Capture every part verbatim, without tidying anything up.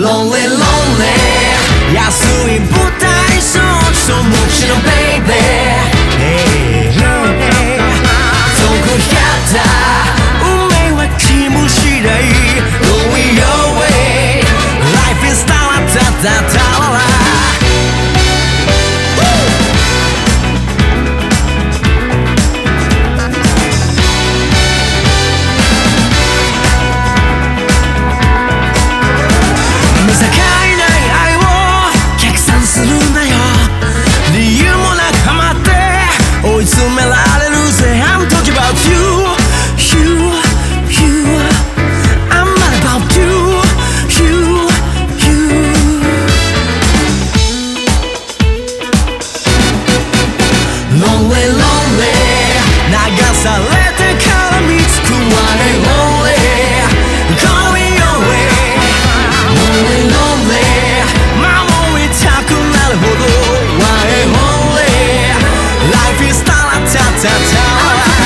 Lonely lonely 安い舞台装置と無知の baby hey, hey, hey. 遠くやった運命は君次第 Going your way Life is たらたたたらら見境ない愛を逆算するなよ理由もなくハマって追い詰められるぜ I'm talking about you You, you I'm not about you You, you Lonely, lonely 流されてから見つく One and only Going your way Lonely, lonely 守りたくなるほど One and only Life is たらたたた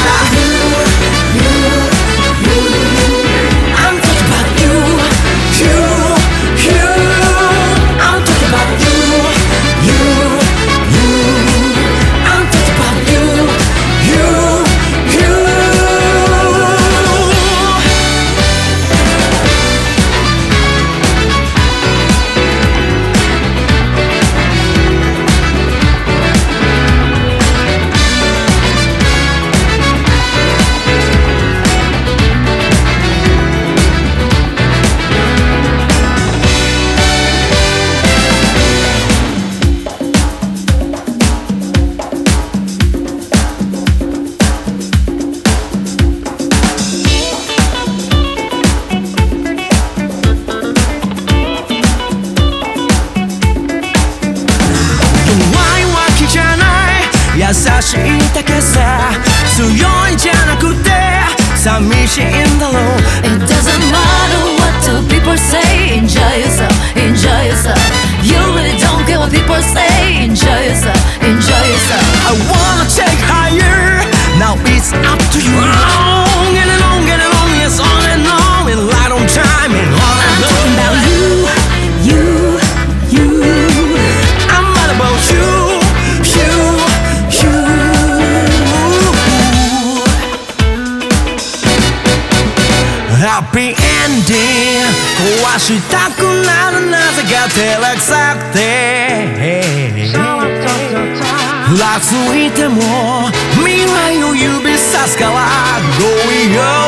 優しいだけさ強いんじゃなくて寂しいんだろう It doesn't matter what do people say Enjoy yourself, enjoy yourself You really don't care what people say Enjoy yourself, enjoy yourself I wanna take higher Now it's up to you On and on and on Yes on and on And right on time And all I'm alone talking about you, you, you I'm not about you Happy ending 壊したくなるなぜか照れくさくてふらついても未来を指さすから Going on